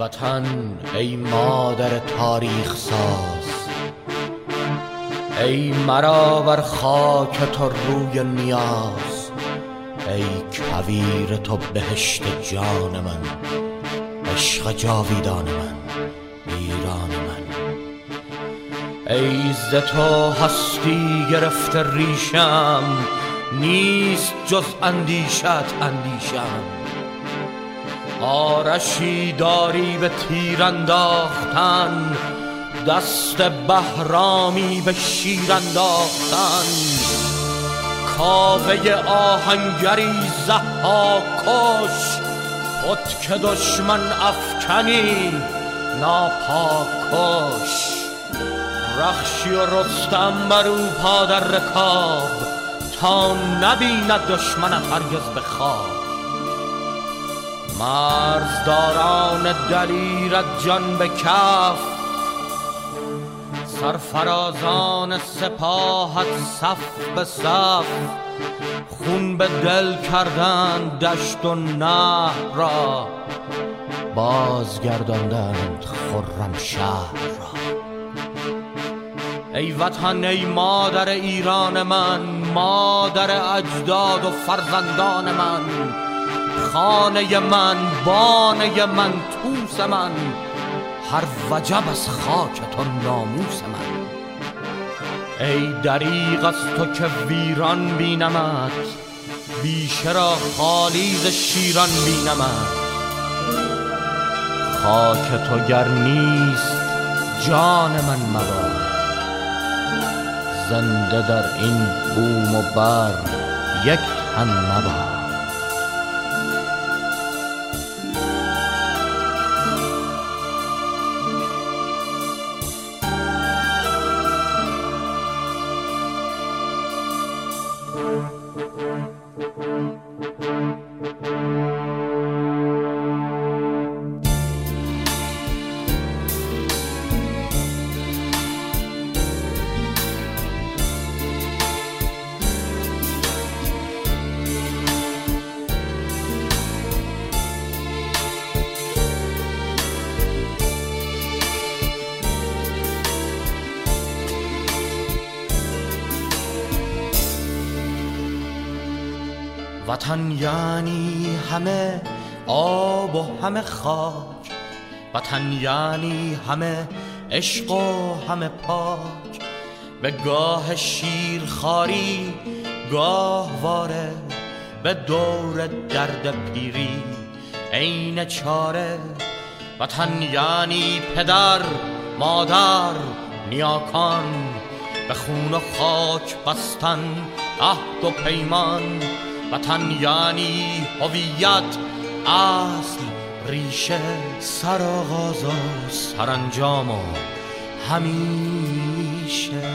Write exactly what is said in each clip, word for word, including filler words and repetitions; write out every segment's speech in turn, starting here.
وطن ای مادر تاریخ ساز، ای مرا بر خاک تو روی نیاز، ای کویر تو بهشت جان من، عشق جاویدان من، ایران من. ای ز تو هستی گرفته ریشم، نیست جز اندیشت اندیشم. آرشی داری به تیر انداختن، دست بهرامی به شیر انداختن. کاوه آهنگری ضحاکش، خود که دشمن افکنی ناپاکش. رخشی و رستم برو پا در رکاب، تا نبیند دشمنت هرگز به خواب. مرزداران دلیرت جان به کف، سرفرازان سپاهت صف به صف. خون به دل کردند دشت و نهر را، بازگرداندند خرم شهر را. ای وطن ای مادر ایران من، مادر اجداد و فرزندان من. خانه من، بانه من، توس من، هر وجب از خاک تو ناموس من. ای دریغ از تو که ویران بینمت، بیشه را خالی ز شیران بینمت. خاک تو گر نیست جان من مباد، زنده در این بوم و بر یک تن مباد. وطن یعنی همه آب و همه خاک، وطن یعنی همه عشق و همه پاک. به گاه شیرخواری گاهواره، به دور درد پیری عین چاره. وطن یعنی پدر مادر نیاکان، به خون و خاک بستن عهد و پیمان. وطن یعنی هویت، اصل، ریشه، سرآغاز و سرانجام و همیشه.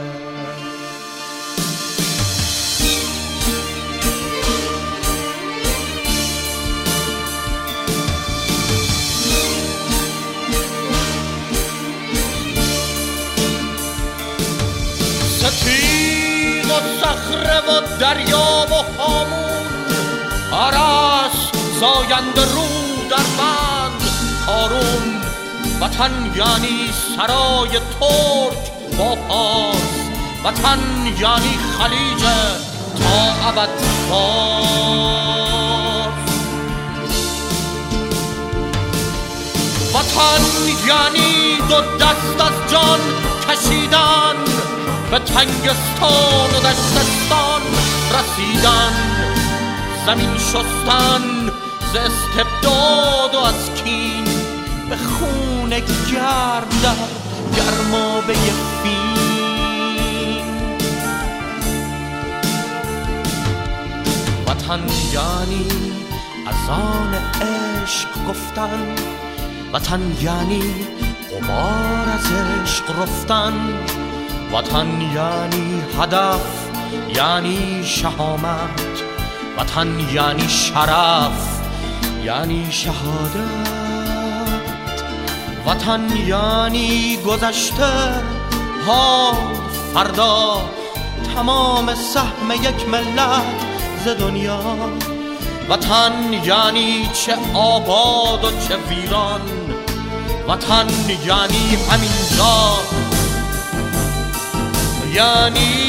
ستیغ و صخره و دریا و هامون، آرس زاینده رو در بند کارون. وطن یعنی سرای ترک با پاس، وطن یعنی خلیج تا ابد باز. وطن یعنی دو دست از جان کشیدن، به تنگستان و دشتستان رسیدن. زمین شستن ز استبداد و از کین، به خون گرم در گرمابه فین. وطن یعنی اذان عشق گفتن، وطن یعنی غبار از عشق رفتن. وطن یعنی هدف، یعنی شهامت. وطن یعنی شرف، یعنی شهادت. وطن یعنی گذشته، حال، فردا، تمام سهم یک ملت ز دنیا. وطن یعنی چه آباد و چه ویران، وطن یعنی همینجا، یعنی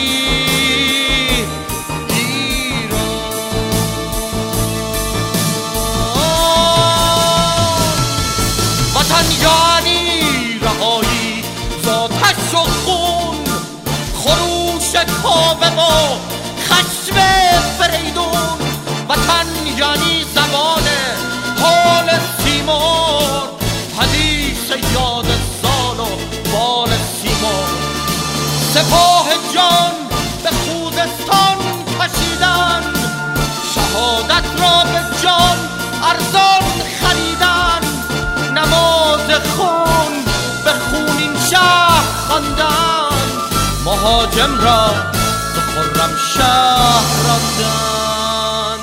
وطن یعنی رهایی ز آتش و خون، خروش کاوه و خشم فریدون. وطن یعنی زبان حال سیمور، حدیث یاد سال و بال سیمور. سپاه جان به خوزستان کشیدن، شهادت را به جان ارزان خریدن. نماز خون به خونین شهر خواندن، مهاجم را به خرم شهر راندن.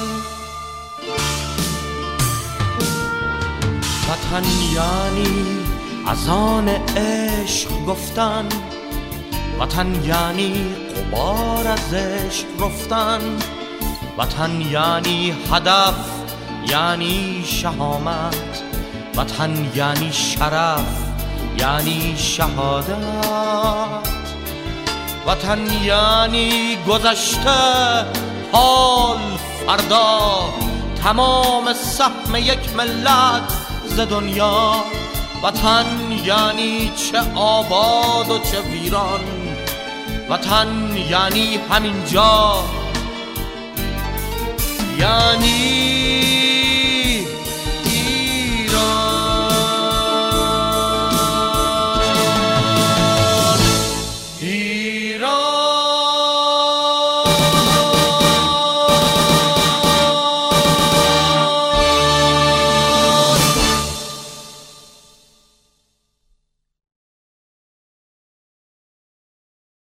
وطن یعنی از آن عشق گفتن، وطن یعنی غبار از عشق رفتن. وطن یعنی هدف، یعنی شهامت. وطن یعنی شرف، یعنی شهادت. وطن یعنی گذشته، حال، فردا، تمام سهم یک ملت ز دنیا. وطن یعنی چه آباد و چه ویران، وطن یعنی همینجا، یعنی